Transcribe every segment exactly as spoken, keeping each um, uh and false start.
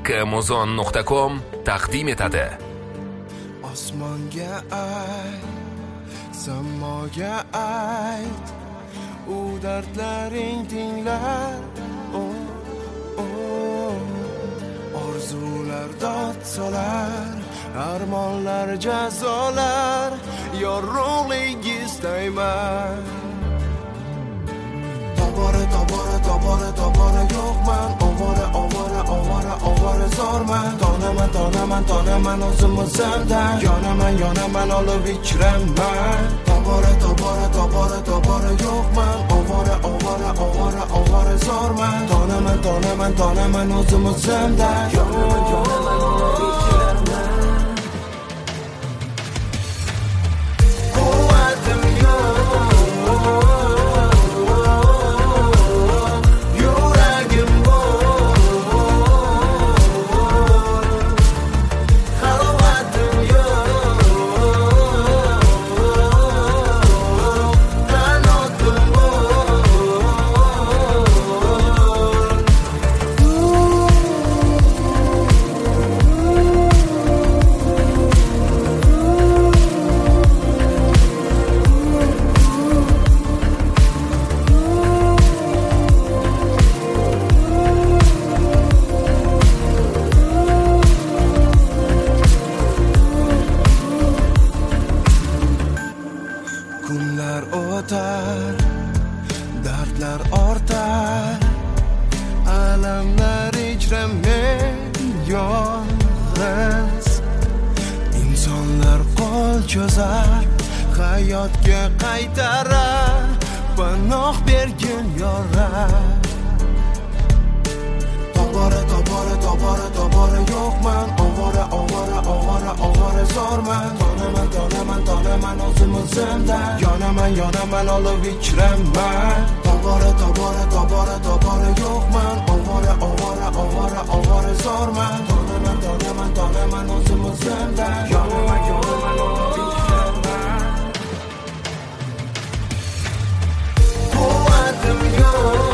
kmozon nuqta com taqdim etadi. Osmonga ayt, samoga ayt, u dardlaring tinglar. Oh, oh. Orzular dod solar, armonlar jazolar, yorug'lik istayman. Tobora, tobora, tobora, tobora yo'qman. Ovora, ovora, ovora, ovora zo'rman. Tonaman, tonaman, tonaman o'zim o'zimdan. Yonaman, yonaman, olib ichiraman. Tobora, tobora, tobora, tobora yo'qman. Ovora, ovora, ovora, ovora zo'rman. Tonaman, tonaman, tonaman o'zim o'zimdan. Yonaman, yonaman, olib ichiraman. Quvvatim yo'q. Kunlar o'tar, dardlar ortar, alamlar ichra men yolg'iz. Insonlar qo'l cho'zar, hayotga qaytarar, panoh bergin yorar. Tobora, tobora, tobora, tobora yo'qman. Ovora, ovora, ovora, ovora zo'rman. Tonaman, tonaman, tonaman o'zim o'zimdan. Yonaman, yonaman, olib ichiraman. Tobora, tobora, tobora, tobora yo'qman. Ovora, ovora, ovora, ovora zo'rman. Tonaman, tonaman, tonaman o'zim o'zimdan. Yonaman, yonaman, olib ichiraman. Quvvatim yo'q.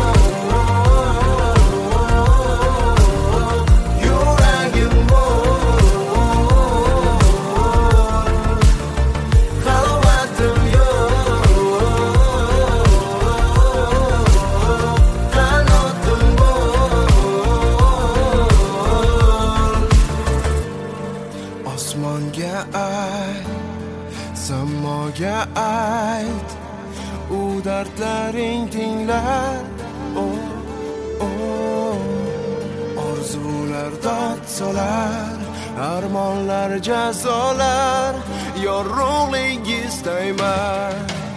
Osmonga ayt, samoga ayt, u dardlaring tinglar. Oh, oh. Orzular dod solar, armonlar jazolar, yorug'lik istayman.